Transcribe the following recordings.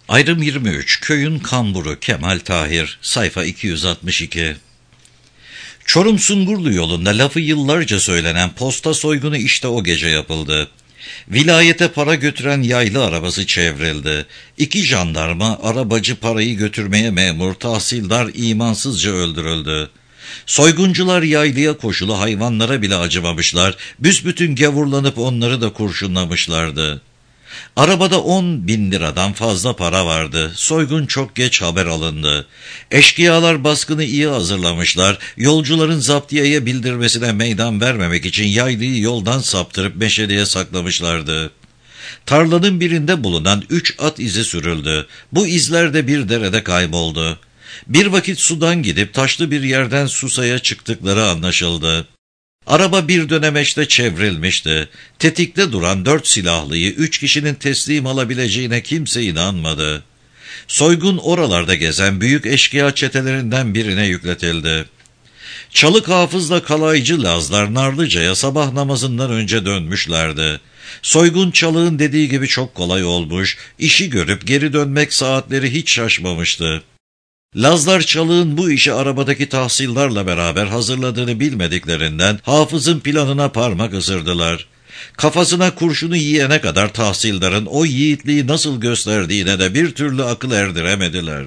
Ayrım 23. Köyün kamburu Kemal Tahir. Sayfa 262. Çorum Sungurlu yolunda lafı yıllarca söylenen posta soygunu işte o gece yapıldı. Vilayete para götüren yaylı arabası çevrildi. 2 jandarma, arabacı parayı götürmeye memur, tahsildar imansızca öldürüldü. Soyguncular yaylıya koşulu hayvanlara bile acımamışlar, büsbütün gavurlanıp onları da kurşunlamışlardı. Arabada 10.000 liradan fazla para vardı. Soygun çok geç haber alındı. Eşkıyalar baskını iyi hazırlamışlar. Yolcuların zaptiyeye bildirmesine meydan vermemek için yaylıyı yoldan saptırıp meşedeye saklamışlardı. Tarlanın birinde bulunan 3 at izi sürüldü. Bu izler de bir derede kayboldu. Bir vakit sudan gidip taşlı bir yerden Susa'ya çıktıkları anlaşıldı. Araba bir dönemeçte çevrilmişti. Tetikte duran 4 silahlıyı 3 kişinin teslim alabileceğine kimse inanmadı. Soygun oralarda gezen büyük eşkıya çetelerinden birine yükletildi. Çalık Hafız'la kalaycı Lazlar Narlıca'ya sabah namazından önce dönmüşlerdi. Soygun Çalık'ın dediği gibi çok kolay olmuş, işi görüp geri dönmek saatleri hiç şaşmamıştı. Lazlar Çalık'ın bu işi arabadaki tahsildarla beraber hazırladığını bilmediklerinden Hafız'ın planına parmak ısırdılar. Kafasına kurşunu yiyene kadar tahsildarın o yiğitliği nasıl gösterdiğine de bir türlü akıl erdiremediler.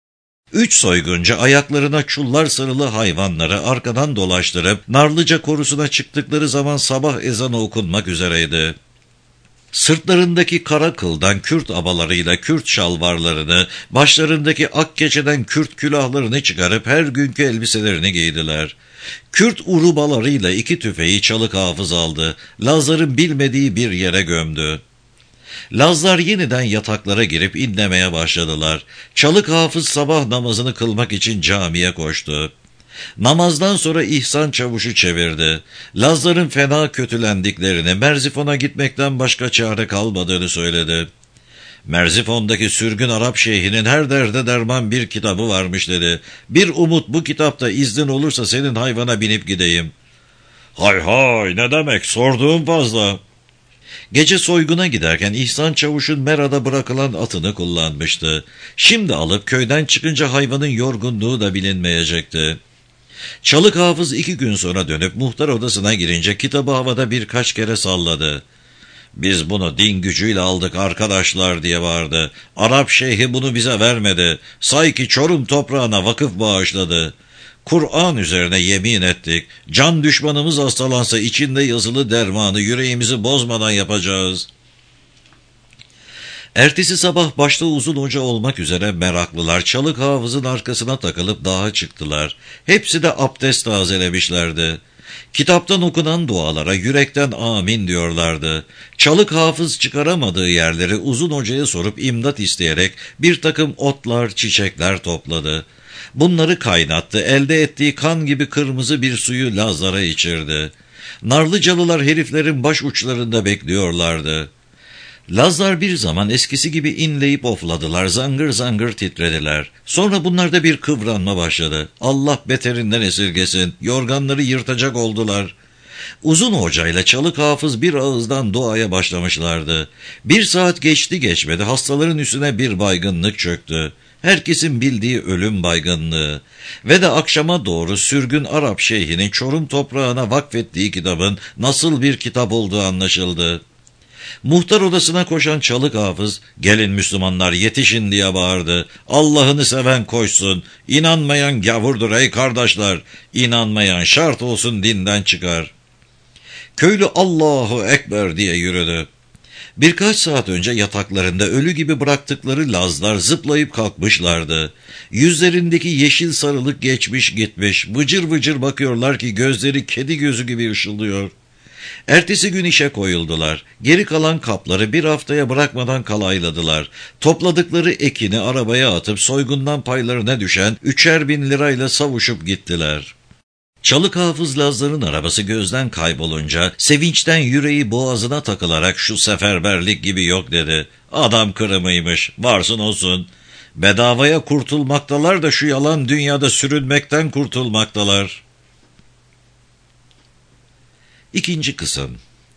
3 soyguncu ayaklarına çullar sarılı hayvanları arkadan dolaştırıp Narlıca korusuna çıktıkları zaman sabah ezanı okunmak üzereydi. Sırtlarındaki kara kıldan Kürt abalarıyla Kürt şalvarlarını, başlarındaki ak keçeden Kürt külahlarını çıkarıp her günkü elbiselerini giydiler. Kürt urubalarıyla 2 tüfeği Çalık Hafız aldı. Lazlar'ın bilmediği bir yere gömdü. Lazlar yeniden yataklara girip inlemeye başladılar. Çalık Hafız sabah namazını kılmak için camiye koştu. Namazdan sonra İhsan Çavuş'u çevirdi. Lazlar'ın fena kötülendiklerini, Merzifon'a gitmekten başka çare kalmadığını söyledi. Merzifon'daki sürgün Arap şeyhinin her derde derman bir kitabı varmış dedi. Bir umut bu kitapta iznin olursa senin hayvana binip gideyim. Hay hay, ne demek, sorduğum fazla. Gece soyguna giderken İhsan Çavuş'un Mera'da bırakılan atını kullanmıştı. Şimdi alıp köyden çıkınca hayvanın yorgunluğu da bilinmeyecekti. Çalık Hafız 2 gün sonra dönüp muhtar odasına girince kitabı havada birkaç kere salladı. Biz bunu din gücüyle aldık arkadaşlar diye bağırdı. Arap şeyhi bunu bize vermedi. Say ki Çorum toprağına vakıf bağışladı. Kur'an üzerine yemin ettik. Can düşmanımız hastalansa içinde yazılı dermanı yüreğimizi bozmadan yapacağız. Ertesi sabah başta Uzun Hoca olmak üzere meraklılar Çalık Hafız'ın arkasına takılıp dağa çıktılar. Hepsi de abdest tazelemişlerdi. Kitaptan okunan dualara yürekten amin diyorlardı. Çalık Hafız çıkaramadığı yerleri Uzun Hoca'ya sorup imdat isteyerek bir takım otlar, çiçekler topladı. Bunları kaynattı, elde ettiği kan gibi kırmızı bir suyu Lazlar'a içirdi. Narlıcalılar heriflerin baş uçlarında bekliyorlardı. Lazlar bir zaman eskisi gibi inleyip ofladılar, zangır zangır titrediler. Sonra bunlarda bir kıvranma başladı. Allah beterinden esirgesin, yorganları yırtacak oldular. Uzun Hoca ile Çalık Hafız bir ağızdan duaya başlamışlardı. 1 saat geçti geçmedi hastaların üstüne bir baygınlık çöktü. Herkesin bildiği ölüm baygınlığı. Ve de akşama doğru sürgün Arap şeyhinin Çorum toprağına vakfettiği kitabın nasıl bir kitap olduğu anlaşıldı. Muhtar odasına koşan Çalık Hafız, gelin Müslümanlar yetişin diye bağırdı. Allah'ını seven koşsun, inanmayan gavurdur ey kardeşler, inanmayan şart olsun dinden çıkar. Köylü Allahu Ekber diye yürüdü. Birkaç saat önce yataklarında ölü gibi bıraktıkları Lazlar zıplayıp kalkmışlardı. Yüzlerindeki yeşil sarılık geçmiş gitmiş, vıcır vıcır bakıyorlar ki gözleri kedi gözü gibi ışıldıyor. Ertesi gün işe koyuldular. Geri kalan kapları bir haftaya bırakmadan kalayladılar. Topladıkları ekini arabaya atıp soygundan paylarına düşen 3'er bin lirayla savuşup gittiler. Çalık Hafız Lazlar'ın arabası gözden kaybolunca sevinçten yüreği boğazına takılarak şu seferberlik gibi yok dedi. Adam kırımıymış, varsın olsun. Bedavaya kurtulmaktalar da şu yalan dünyada sürünmekten kurtulmaktalar. 2. kısım.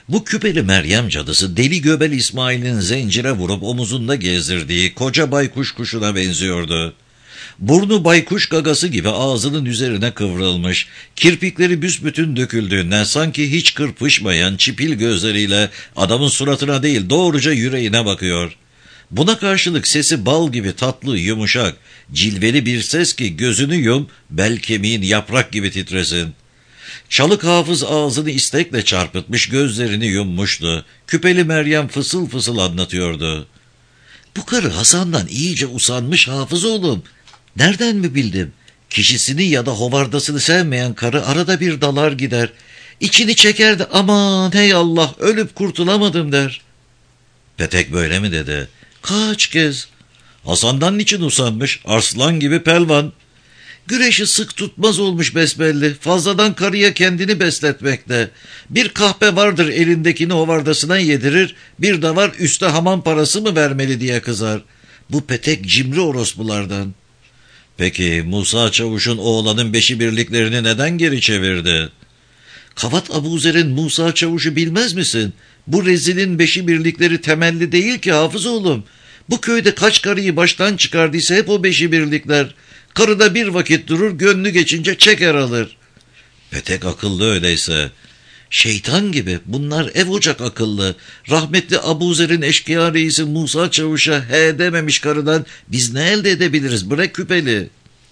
Bu küpeli Meryem cadısı Deli Göbel İsmail'in zincire vurup omuzunda gezdirdiği koca baykuş kuşuna benziyordu. Burnu baykuş gagası gibi ağzının üzerine kıvrılmış, kirpikleri büsbütün döküldüğünden sanki hiç kırpışmayan çipil gözleriyle adamın suratına değil doğruca yüreğine bakıyor. Buna karşılık sesi bal gibi tatlı, yumuşak, cilveli bir ses ki gözünü yum, bel kemiğin yaprak gibi titresin. Çalık Hafız ağzını istekle çarpıtmış, gözlerini yummuştu. Küpeli Meryem fısıl fısıl anlatıyordu. Bu karı Hasan'dan iyice usanmış Hafız oğlum. Nereden mi bildim? Kişisini ya da hovardasını sevmeyen karı arada bir dalar gider. İçini çeker de aman hey Allah ölüp kurtulamadım der. Petek böyle mi dedi? Kaç kez. Hasan'dan niçin usanmış? Arslan gibi pelvan. Güreşi sık tutmaz olmuş besbelli. Fazladan karıya kendini besletmekte. Bir kahpe vardır elindekini hovardasına yedirir. Bir de var üste hamam parası mı vermeli diye kızar. Bu petek cimri orospulardan. Peki Musa Çavuş'un oğlanın beşi birliklerini neden geri çevirdi? Kavat Abuzer'in Musa Çavuş'u bilmez misin? Bu rezilin beşi birlikleri temelli değil ki Hafız oğlum. Bu köyde kaç karıyı baştan çıkardıysa hep o beşi birlikler. Karıda bir vakit durur, gönlü geçince çeker alır. Petek akıllı öyleyse. Şeytan gibi, bunlar ev ocak akıllı. Rahmetli Abuzer'in eşkıya reisi Musa Çavuş'a he dememiş karıdan biz ne elde edebiliriz bre küpeli?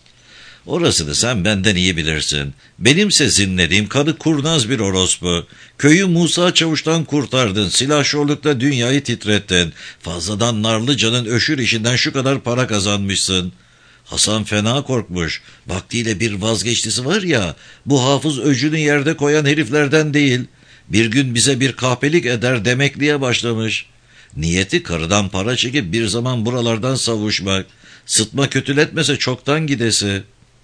Orasını sen benden iyi bilirsin. Benimse zinlediğim karı kurnaz bir orospu. Köyü Musa Çavuş'tan kurtardın, silahşorlukta dünyayı titrettin. Fazladan Narlıca'nın öşür işinden şu kadar para kazanmışsın. Hasan fena korkmuş. Vaktiyle bir vazgeçtisi var ya, bu Hafız öcünü yerde koyan heriflerden değil. Bir gün bize bir kahpelik eder demekliğe başlamış. Niyeti karıdan para çekip bir zaman buralardan savuşmak. Sıtma kötületmese çoktan gidesi.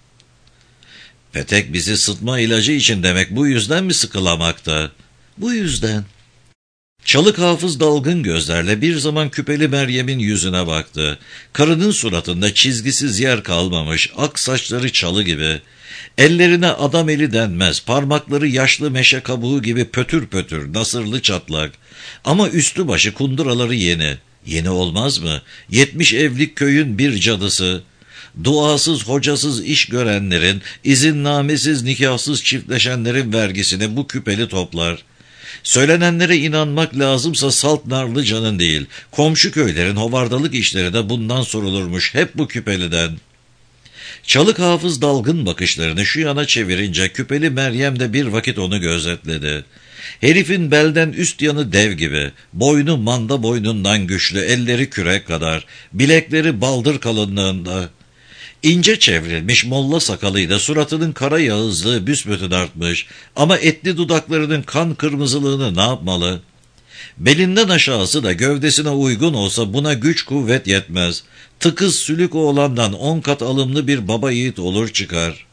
Petek bizi sıtma ilacı için demek bu yüzden mi sıkılamakta? Bu yüzden. Çalık Hafız dalgın gözlerle bir zaman küpeli Meryem'in yüzüne baktı. Karının suratında çizgisiz yer kalmamış, ak saçları çalı gibi. Ellerine adam eli denmez, parmakları yaşlı meşe kabuğu gibi pötür pötür, nasırlı çatlak. Ama üstü başı kunduraları yeni. Yeni olmaz mı? 70 evlik köyün bir cadısı. Duasız, hocasız iş görenlerin, izinnamesiz, nikahsız çiftleşenlerin vergisini bu küpeli toplar. Söylenenlere inanmak lazımsa salt Narlıca'nın değil, komşu köylerin hovardalık işleri de bundan sorulurmuş, hep bu küpeliden. Çalık Hafız dalgın bakışlarını şu yana çevirince küpeli Meryem de bir vakit onu gözetledi. Herifin belden üst yanı dev gibi, boynu manda boynundan güçlü, elleri kürek kadar, bilekleri baldır kalınlığında. İnce çevrilmiş molla sakalıyla suratının kara yağızlığı büsbütün artmış ama etli dudaklarının kan kırmızılığını ne yapmalı? Belinden aşağısı da gövdesine uygun olsa buna güç kuvvet yetmez. Tıkız sülük oğlandan 10 kat alımlı bir baba yiğit olur çıkar.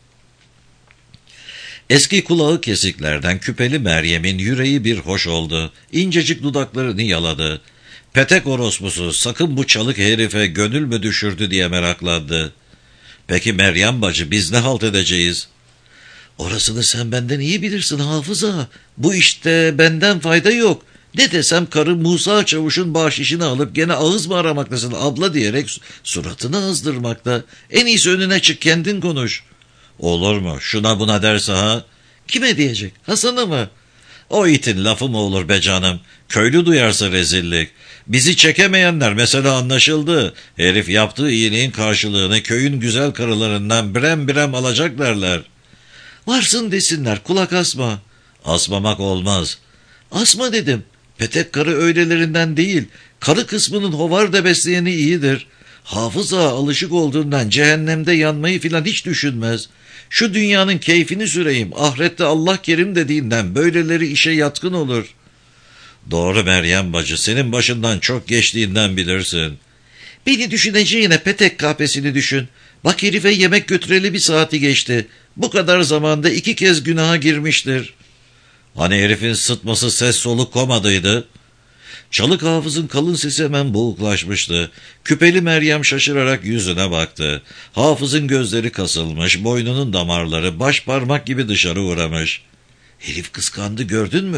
Eski kulağı kesiklerden küpeli Meryem'in yüreği bir hoş oldu. İncecik dudaklarını yaladı. Petek orospusu sakın bu çalık herife gönül mü düşürdü diye meraklandı. Peki Meryem bacı biz ne halt edeceğiz? Orasını sen benden iyi bilirsin Hafıza. Bu işte benden fayda yok. Ne desem karı Musa Çavuş'un bahşişini alıp gene ağız mı aramaktasın abla diyerek suratını azdırmakta. En iyisi önüne çık kendin konuş. Olur mu? Şuna buna derse ha? Kime diyecek? Hasan'a mı? O itin lafı mı olur be canım? Köylü duyarsa rezillik. Bizi çekemeyenler mesela anlaşıldı. Herif yaptığı iyiliğin karşılığını köyün güzel karılarından birem birem alacaklarlar. Varsın desinler, kulak asma. Asmamak olmaz. Asma dedim. Petek karı öylelerinden değil. Karı kısmının hovarda besleyeni iyidir. Hafız ağa alışık olduğundan cehennemde yanmayı filan hiç düşünmez. Şu dünyanın keyfini süreyim, ahirette Allah kerim dediğinden böyleleri işe yatkın olur. Doğru Meryem bacı, senin başından çok geçtiğinden bilirsin. Beni düşüneceğine petek kahpesini düşün. Bak herife yemek götüreli 1 saati geçti. Bu kadar zamanda 2 kez günaha girmiştir. Hani herifin sıtması ses soluk komadıydı? Çalık Hafız'ın kalın sesi hemen boğuklaşmıştı. Küpeli Meryem şaşırarak yüzüne baktı. Hafız'ın gözleri kasılmış, boynunun damarları baş parmak gibi dışarı uğramış. Herif kıskandı gördün mü?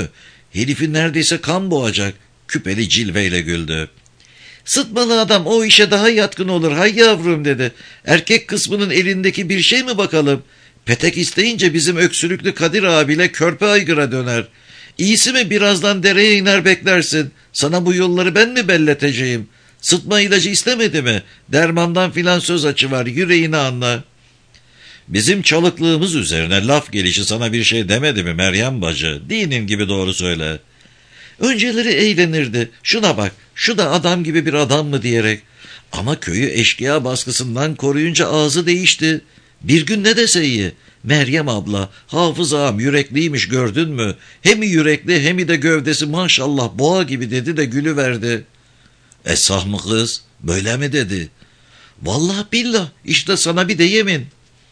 Herifi neredeyse kan boğacak. Küpeli cilveyle güldü. Sıtmalı adam o işe daha yatkın olur hay yavrum dedi. Erkek kısmının elindeki bir şey mi bakalım? Petek isteyince bizim öksürüklü Kadir abiyle körpe aygıra döner. İyisi mi birazdan dereye iner beklersin. Sana bu yolları ben mi belleteceğim? Sıtma ilacı istemedi mi? Dermandan filan söz açıver, yüreğini anla. Bizim çalıklığımız üzerine laf gelişi sana bir şey demedi mi Meryem bacı? Dinin gibi doğru söyle. Önceleri eğlenirdi. Şuna bak, şu da adam gibi bir adam mı diyerek. Ama köyü eşkıya baskısından koruyunca ağzı değişti. Bir gün ne dese iyi. Meryem abla, Hafız ağam yürekliymiş gördün mü? Hem yürekli hem de gövdesi maşallah boğa gibi dedi de gülüverdi. Esah mı kız? Böyle mi dedi? Vallahi billah işte sana bir de yemin.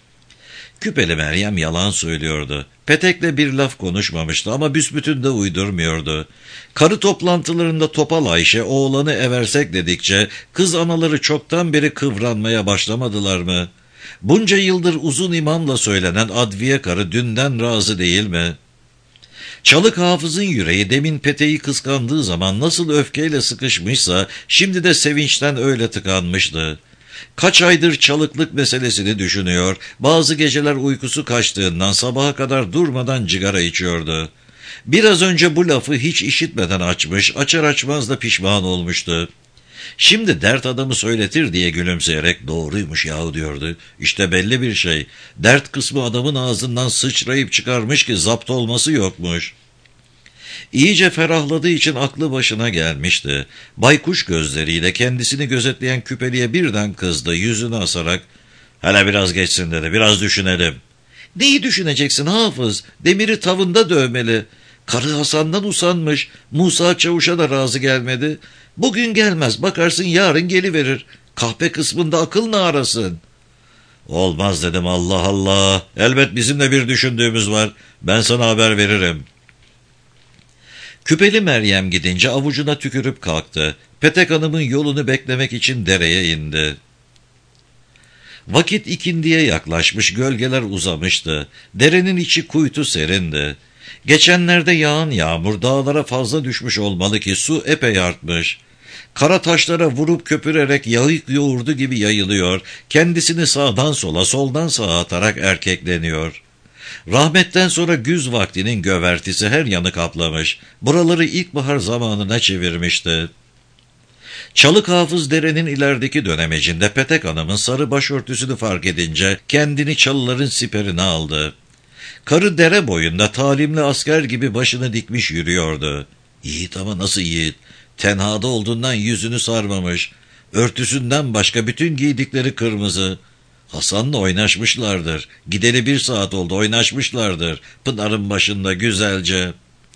Küpeli Meryem yalan söylüyordu. Petek'le bir laf konuşmamıştı ama büsbütün de uydurmuyordu. Karı toplantılarında Topal Ayşe oğlanı eversek dedikçe kız anaları çoktan beri kıvranmaya başlamadılar mı? Bunca yıldır uzun imamla söylenen adviye karı dünden razı değil mi? Çalık Hafız'ın yüreği demin Petek'i kıskandığı zaman nasıl öfkeyle sıkışmışsa şimdi de sevinçten öyle tıkanmıştı. Kaç aydır çalıklık meselesini düşünüyor, bazı geceler uykusu kaçtığından sabaha kadar durmadan cigara içiyordu. Biraz önce bu lafı hiç işitmeden açmış, açar açmaz da pişman olmuştu. Şimdi dert adamı söyletir diye gülümseyerek doğruymuş yahu diyordu. İşte belli bir şey, dert kısmı adamın ağzından sıçrayıp çıkarmış ki zapt olması yokmuş. İyice ferahladığı için aklı başına gelmişti. Baykuş gözleriyle kendisini gözetleyen Küpeli'ye birden kızdı, yüzünü asarak "Hele biraz geçsin" dedi, "biraz düşünelim." "Neyi düşüneceksin Hafız? Demiri tavında dövmeli. Karı Hasan'dan usanmış, Musa Çavuş'a da razı gelmedi. Bugün gelmez, bakarsın yarın geliverir. Kahpe kısmında akıl arasın." "Olmaz" dedim, "Allah Allah. Elbet bizim de bir düşündüğümüz var. Ben sana haber veririm." Küpeli Meryem gidince avucuna tükürüp kalktı. Petek Hanım'ın yolunu beklemek için dereye indi. Vakit ikindiye yaklaşmış, gölgeler uzamıştı. Derenin içi kuytu serindi. Geçenlerde yağan yağmur dağlara fazla düşmüş olmalı ki su epey artmış. Kara taşlara vurup köpürerek yağık yoğurdu gibi yayılıyor, kendisini sağdan sola, soldan sağa atarak erkekleniyor. Rahmetten sonra güz vaktinin gövertisi her yanı kaplamış, buraları ilkbahar zamanına çevirmişti. Çalık Hafız derenin ilerideki dönemecinde Petek Hanım'ın sarı başörtüsünü fark edince kendini çalıların siperine aldı. Karı dere boyunda talimli asker gibi başını dikmiş yürüyordu. Yiğit ama nasıl yiğit? Tenhada olduğundan yüzünü sarmamış. Örtüsünden başka bütün giydikleri kırmızı. Hasan'la oynaşmışlardır. Gideli 1 saat oldu, oynaşmışlardır. Pınarın başında güzelce.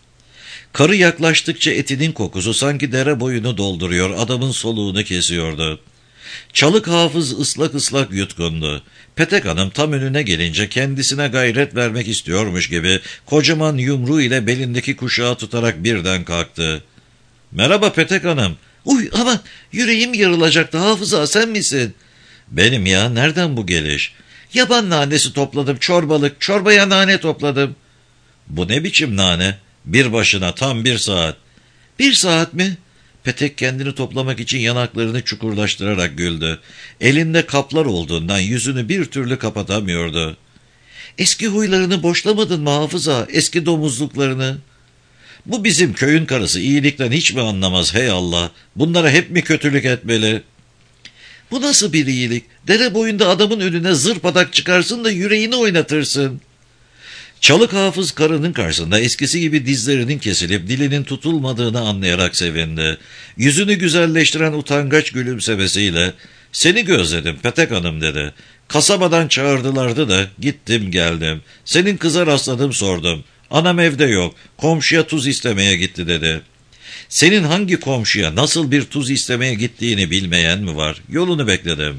Karı yaklaştıkça etinin kokusu sanki dere boyunu dolduruyor, adamın soluğunu kesiyordu. Çalık Hafız ıslak ıslak yutkundu. Petek Hanım tam önüne gelince kendisine gayret vermek istiyormuş gibi kocaman yumruğu ile belindeki kuşağı tutarak birden kalktı. "Merhaba Petek Hanım." "Uy aman, yüreğim yarılacaktı Hafıza, sen misin?" "Benim ya, nereden bu geliş?" "Yaban nanesi topladım, çorbalık, çorbaya nane topladım." "Bu ne biçim nane? Bir başına tam 1 saat." "1 saat mi?" Petek kendini toplamak için yanaklarını çukurlaştırarak güldü. Elinde kaplar olduğundan yüzünü bir türlü kapatamıyordu. "Eski huylarını boşlamadın mı Hafıza, eski domuzluklarını?" "Bu bizim köyün karısı iyilikten hiç mi anlamaz hey Allah? Bunlara hep mi kötülük etmeli?" "Bu nasıl bir iyilik? Dere boyunda adamın önüne zırpadak çıkarsın da yüreğini oynatırsın." Çalık Hafız karının karşısında eskisi gibi dizlerinin kesilip dilinin tutulmadığını anlayarak sevindi. Yüzünü güzelleştiren utangaç gülümsemesiyle "Seni gözledim Petek Hanım" dedi. "Kasabadan çağırdılardı da gittim geldim. Senin kıza rastladım, sordum. Anam evde yok, komşuya tuz istemeye gitti" dedi. "Senin hangi komşuya nasıl bir tuz istemeye gittiğini bilmeyen mi var? Yolunu bekledim."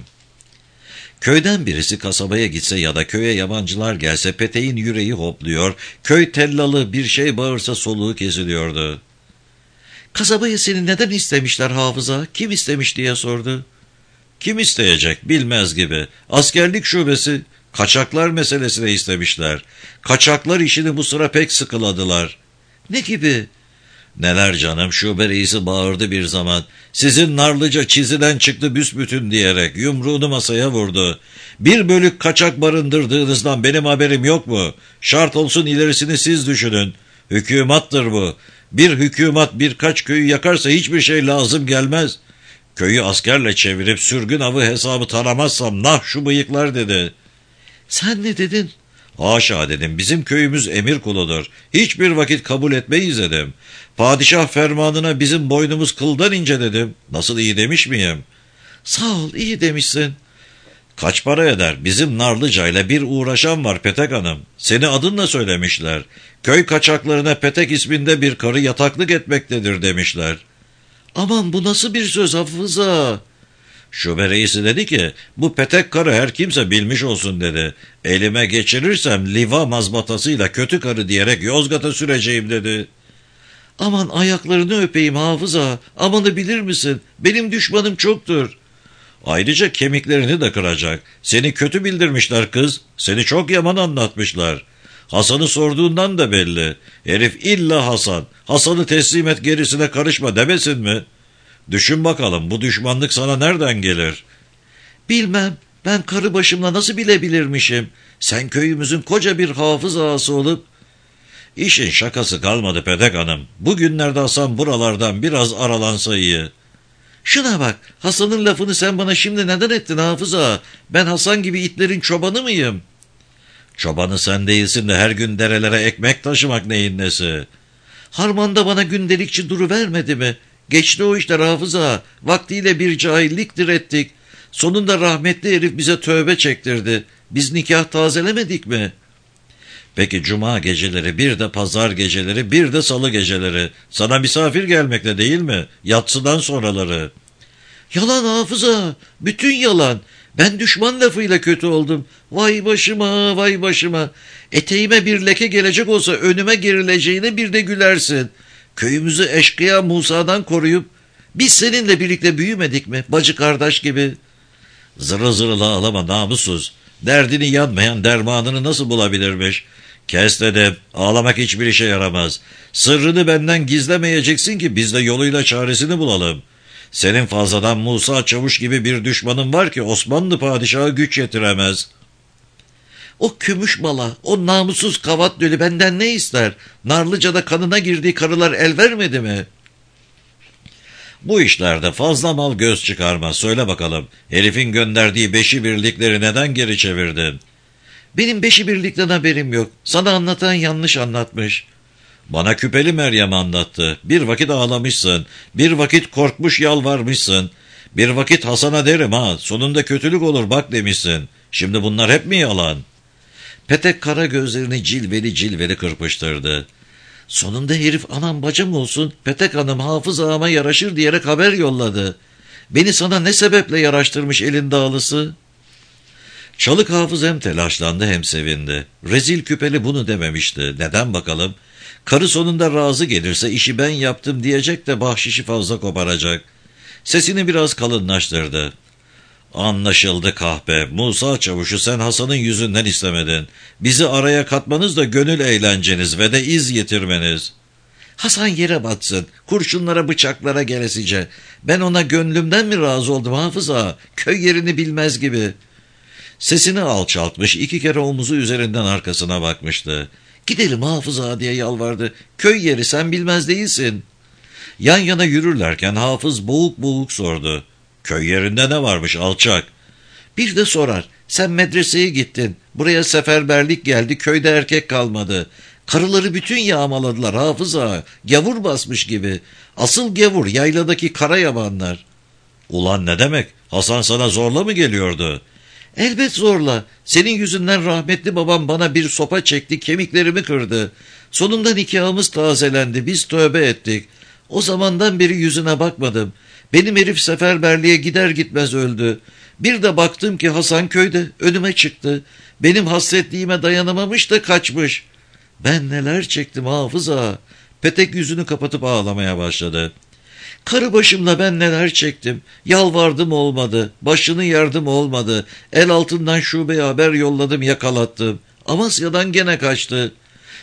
Köyden birisi kasabaya gitse ya da köye yabancılar gelse Petek'in yüreği hopluyor, köy tellalı bir şey bağırsa soluğu kesiliyordu. "Kasabaya seni neden istemişler Hafıza? Kim istemiş?" diye sordu. "Kim isteyecek bilmez gibi. Askerlik şubesi kaçaklar meselesine istemişler. Kaçaklar işini bu sıra pek sıkıladılar." "Ne gibi?" Neler canım, şube reisi bağırdı bir zaman. Sizin Narlıca çizilen çıktı büsbütün diyerek yumruğunu masaya vurdu. Bir bölük kaçak barındırdığınızdan benim haberim yok mu? Şart olsun ilerisini siz düşünün. Hükümattır bu. Bir hükümet birkaç köyü yakarsa hiçbir şey lazım gelmez. Köyü askerle çevirip sürgün avı hesabı taramazsam nah şu bıyıklar dedi. Sen ne dedin? Haşa dedim, bizim köyümüz emir kuludur. Hiçbir vakit kabul etmeyiz dedim. Padişah fermanına bizim boynumuz kıldan ince dedim. Nasıl, iyi demiş miyim? Sağ ol, iyi demişsin. Kaç para eder? Bizim Narlıca'yla bir uğraşan var Petek Hanım. Seni adınla söylemişler. Köy kaçaklarına Petek isminde bir karı yataklık etmektedir demişler. Aman, bu nasıl bir söz Hafıza? Şube reisi dedi ki, bu Petek karı her kimse bilmiş olsun dedi. Elime geçirirsem liva mazbatasıyla kötü karı diyerek Yozgat'a süreceğim dedi. Aman ayaklarını öpeyim Hafıza, amanı bilir misin? Benim düşmanım çoktur. Ayrıca kemiklerini de kıracak. Seni kötü bildirmişler kız, seni çok yaman anlatmışlar. Hasan'ı sorduğundan da belli. Herif illa Hasan, Hasan'ı teslim et gerisine karışma demesin mi? Düşün bakalım, bu düşmanlık sana nereden gelir? Bilmem, ben karı başımla nasıl bilebilirmişim? Sen köyümüzün koca bir hafız ağası olup... İşin şakası kalmadı Petek Hanım. Bugünlerde Hasan buralardan biraz aralansa iyi. Şuna bak, Hasan'ın lafını sen bana şimdi neden ettin Hafız ağa? Ben Hasan gibi itlerin çobanı mıyım? Çobanı sen değilsin de her gün derelere ekmek taşımak neyin nesi? Harmanda bana gündelikçi duruvermedi mi? Geçti o işler Hafız ağa. Vaktiyle bir cahilliktir ettik. Sonunda rahmetli herif bize tövbe çektirdi. Biz nikah tazelemedik mi? Peki cuma geceleri, bir de pazar geceleri, bir de salı geceleri. Sana misafir gelmekte değil mi? Yatsıdan sonraları. Yalan Hafız ağa, bütün yalan. Ben düşman lafıyla kötü oldum. Vay başıma, vay başıma. Eteğime bir leke gelecek olsa önüme gerileceğine bir de gülersin. Köyümüzü eşkıya Musa'dan koruyup biz seninle birlikte büyümedik mi? Bacı kardeş gibi. Zırı zırıla ağlama namussuz. Derdini yanmayan dermanını nasıl bulabilirmiş? Kes dedim, ağlamak hiçbir işe yaramaz. Sırrını benden gizlemeyeceksin ki biz de yoluyla çaresini bulalım. Senin fazladan Musa Çavuş gibi bir düşmanın var ki Osmanlı padişahı güç yetiremez. O kümüş mala, o namussuz kavat dölü benden ne ister? Narlıca'da kanına girdiği karılar el vermedi mi? Bu işlerde fazla mal göz çıkarma, söyle bakalım. Herifin gönderdiği beşi birlikleri neden geri çevirdin? Benim beşi birlikten haberim yok. Sana anlatan yanlış anlatmış. Bana Küpeli Meryem anlattı. Bir vakit ağlamışsın, bir vakit korkmuş yalvarmışsın. Bir vakit Hasan'a derim ha, sonunda kötülük olur bak demişsin. Şimdi bunlar hep mi yalan? Petek kara gözlerini cilveli cilveli kırpıştırdı. Sonunda herif anam bacım olsun, Petek Hanım Hafız ağama yaraşır diyerek haber yolladı. Beni sana ne sebeple yaraştırmış elin dağlısı? Çalık Hafız hem telaşlandı hem sevindi. Rezil Küpeli bunu dememişti. Neden bakalım? Karı sonunda razı gelirse işi ben yaptım diyecek de bahşişi fazla koparacak. Sesini biraz kalınlaştırdı. Anlaşıldı kahpe. Musa Çavuş'u sen Hasan'ın yüzünden istemedin. Bizi araya katmanız da gönül eğlenceniz ve de iz getirmeniz. Hasan yere batsın. Kurşunlara bıçaklara gelesice. Ben ona gönlümden mi razı oldum Hafız ağa? Köy yerini bilmez gibi. Sesini alçaltmış, 2 kere omuzu üzerinden arkasına bakmıştı. Gidelim Hafız ağa diye yalvardı. Köy yeri sen bilmez değilsin. Yan yana yürürlerken Hafız boğuk boğuk sordu. Köy yerinde ne varmış alçak? Bir de sorar. Sen medreseye gittin. Buraya seferberlik geldi. Köyde erkek kalmadı. Karıları bütün yağmaladılar Hafız ağa. Gavur basmış gibi. Asıl gavur yayladaki kara yabanlar. Ulan ne demek? Hasan sana zorla mı geliyordu? Elbet zorla. Senin yüzünden rahmetli babam bana bir sopa çekti, kemiklerimi kırdı. Sonunda nikahımız tazelendi. Biz tövbe ettik. O zamandan beri yüzüne bakmadım. Benim herif seferberliğe gider gitmez öldü. Bir de baktım ki Hasan köyde önüme çıktı. Benim hasretliğime dayanamamış da kaçmış. Ben neler çektim Hafız ağa. Petek yüzünü kapatıp ağlamaya başladı. Karı başımla ben neler çektim. Yalvardım olmadı. Başını yardım olmadı. El altından şubeye haber yolladım yakalattım. Amasya'dan gene kaçtı.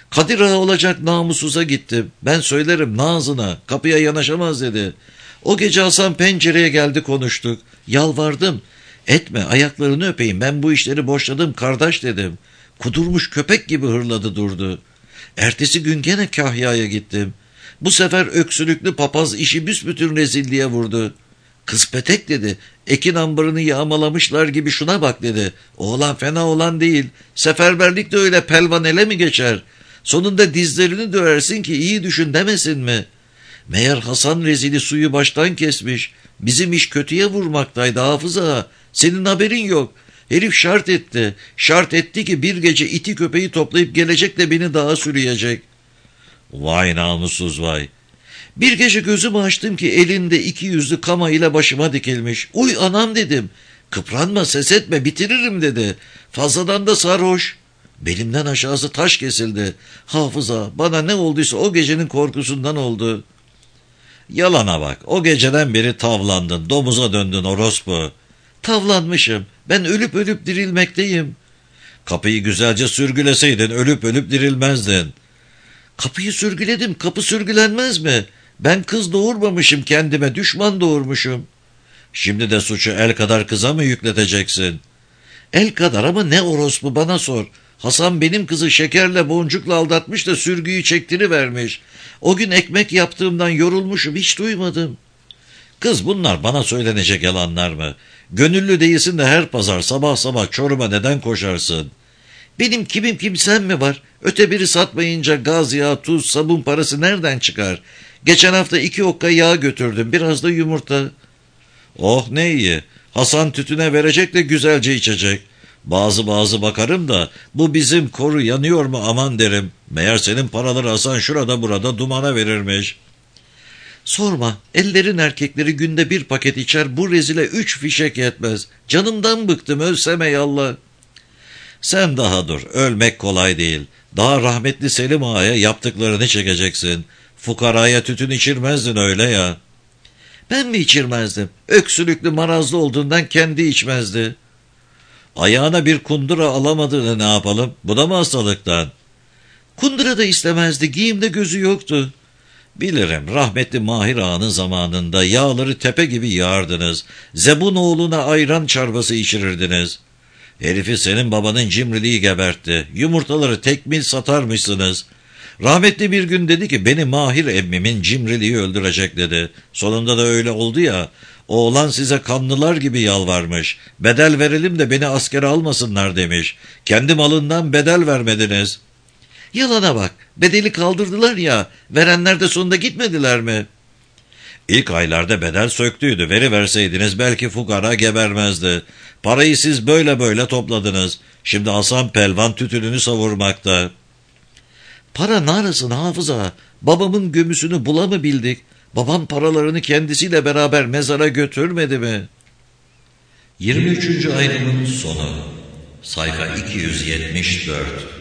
Kadir Ağa olacak namussuza gittim. Ben söylerim Nazın'a, kapıya yanaşamaz dedi. O gece Hasan pencereye geldi, konuştuk. Yalvardım. Etme, ayaklarını öpeyim, ben bu işleri boşladım kardeş dedim. Kudurmuş köpek gibi hırladı durdu. Ertesi gün gene Kahya'ya gittim. Bu sefer öksürüklü papaz işi büsbütün rezilliğe vurdu. Kız petek dedi. Ekin ambarını yağmalamışlar gibi, şuna bak dedi. Oğlan fena olan değil. Seferberlik de öyle pelvan ele mi geçer? Sonunda dizlerini döversin ki iyi düşün demesin mi? Meğer Hasan rezili suyu baştan kesmiş. Bizim iş kötüye vurmaktaydı Hafız Ağa. Senin haberin yok. Herif şart etti. Şart etti ki bir gece iti köpeği toplayıp gelecek de beni dağa sürüyecek. Vay namussuz vay. Bir gece gözümü açtım ki elinde 200'lü kama ile başıma dikilmiş. Uy anam dedim. Kıpranma, ses etme, bitiririm dedi. Fazladan da sarhoş. Belimden aşağısı taş kesildi. Hafıza, bana ne olduysa o gecenin korkusundan oldu. Yalana bak, o geceden beri tavlandın, domuza döndün orospu. Tavlanmışım, ben ölüp ölüp dirilmekteyim. Kapıyı güzelce sürgüleseydin ölüp ölüp dirilmezdin. Kapıyı sürgüledim, kapı sürgülenmez mi? Ben kız doğurmamışım kendime, düşman doğurmuşum. Şimdi de suçu el kadar kıza mı yükleteceksin? El kadar ama ne orospu, bana sor. Hasan benim kızı şekerle boncukla aldatmış da sürgüyü çektirivermiş. O gün ekmek yaptığımdan yorulmuşum, hiç duymadım. Kız, bunlar bana söylenecek yalanlar mı? Gönüllü değilsin de her pazar sabah sabah Çorum'a neden koşarsın? Benim kimim kimsem mi var? Öte biri satmayınca gaz yağı, tuz, sabun parası nereden çıkar? Geçen hafta 2 okka yağ götürdüm, biraz da yumurta. Oh ne iyi. Hasan tütüne verecek de güzelce içecek. Bazı bakarım da bu bizim koru yanıyor mu aman derim. Meğer senin paraları Hasan şurada burada dumana verirmiş. Sorma, ellerin erkekleri günde 1 paket içer, bu rezile 3 fişek yetmez. Canımdan bıktım, ölsem eyvallah. Sen daha dur, ölmek kolay değil. Daha rahmetli Selim Ağa'ya yaptıklarını çekeceksin. Fukaraya tütün içirmezdin öyle ya. Ben mi içirmezdim? Öksürüklü marazlı olduğundan kendi içmezdi. Ayağına bir kundura alamadığını ne yapalım? Bu da mı hastalıktan? Kundura da istemezdi, giyimde gözü yoktu. Bilirim, rahmetli Mahir Ağa'nın zamanında yağları tepe gibi yağardınız. Zebun oğluna ayran çarpası içirirdiniz. Herifi senin babanın cimriliği gebertti. Yumurtaları tekmil satarmışsınız. Rahmetli bir gün dedi ki beni Mahir emmimin cimriliği öldürecek dedi. Sonunda da öyle oldu ya. Oğlan size kanlılar gibi yalvarmış. Bedel verelim de beni askere almasınlar demiş. Kendi malından bedel vermediniz. Yalana bak, bedeli kaldırdılar ya. Verenler de sonunda gitmediler mi? İlk aylarda bedel söktüydü. Veriverseydiniz belki fukara gebermezdi. Parayı siz böyle topladınız. Şimdi Hasan Pelvan tütününü savurmakta. Para narasın Hafıza. Babamın gömüsünü bula mı bildik? Babam paralarını kendisiyle beraber mezara götürmedi mi? 23. ayrımın sonu. Sayfa 274.